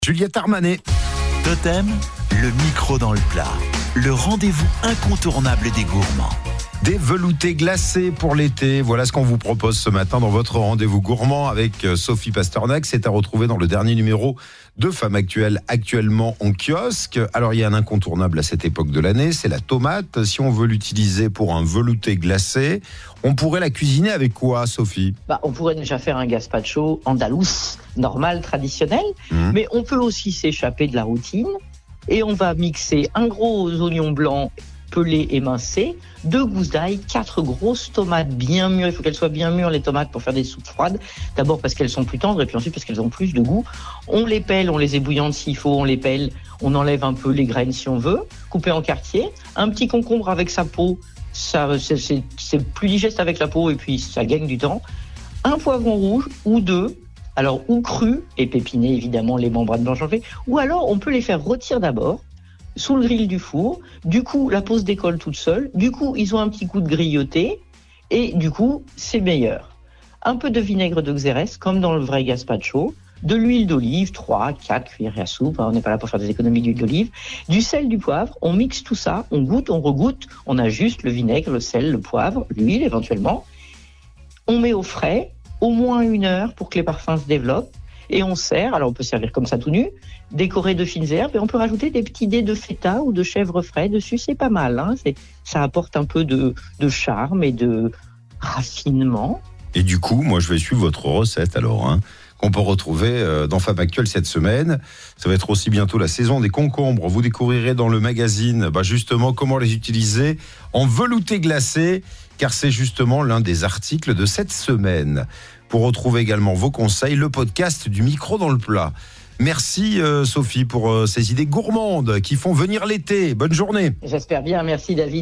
Juliette Armanet. Totem, le micro dans le plat. Le rendez-vous incontournable des gourmands. Des veloutés glacés pour l'été. Voilà ce qu'on vous propose ce matin dans votre rendez-vous gourmand avec Sophie Pasternak. C'est à retrouver dans le dernier numéro de Femmes Actuelles, actuellement en kiosque. Alors, il y a un incontournable à cette époque de l'année, c'est la tomate. Si on veut l'utiliser pour un velouté glacé, on pourrait la cuisiner avec quoi, Sophie ? On pourrait déjà faire un gazpacho andalous, normal, traditionnel. Mais on peut aussi s'échapper de la routine. Et on va mixer un gros oignon blanc pelé émincé, 2 gousses d'ail, 4 grosses tomates bien mûres. Il faut qu'elles soient bien mûres, les tomates, pour faire des soupes froides. D'abord parce qu'elles sont plus tendres et puis ensuite parce qu'elles ont plus de goût. On les pèle, on les ébouillante s'il faut, on les pèle, on enlève un peu les graines si on veut, coupé en quartiers. Un petit concombre avec sa peau, ça, c'est plus digeste avec la peau et puis ça gagne du temps. Un poivron rouge ou 2. Alors, ou cru, et pépiner évidemment les membranes blanches enlevées, ou alors on peut les faire rôtir d'abord, sous le grill du four. Du coup, la peau se décolle toute seule. Du coup, ils ont un petit coup de grillotté, et du coup, c'est meilleur. Un peu de vinaigre de Xérès, comme dans le vrai gazpacho, de l'huile d'olive, 3, 4 cuillères à soupe, on n'est pas là pour faire des économies d'huile d'olive, du sel, du poivre, on mixe tout ça, on goûte, on regoute, on ajuste le vinaigre, le sel, le poivre, l'huile éventuellement, on met au frais, au moins 1 heure pour que les parfums se développent. Et on sert, alors on peut servir comme ça tout nu, décoré de fines herbes, et on peut rajouter des petits dés de feta ou de chèvre frais dessus, c'est pas mal. Hein, ça apporte un peu de charme et de raffinement. Et du coup, moi je vais suivre votre recette alors, qu'on peut retrouver dans Femmes Actuelles cette semaine. Ça va être aussi bientôt la saison des concombres. Vous découvrirez dans le magazine justement comment les utiliser en velouté glacé, car c'est justement l'un des articles de cette semaine. Pour retrouver également vos conseils, le podcast du micro dans le plat. Merci Sophie pour ces idées gourmandes qui font venir l'été. Bonne journée. J'espère bien, merci David.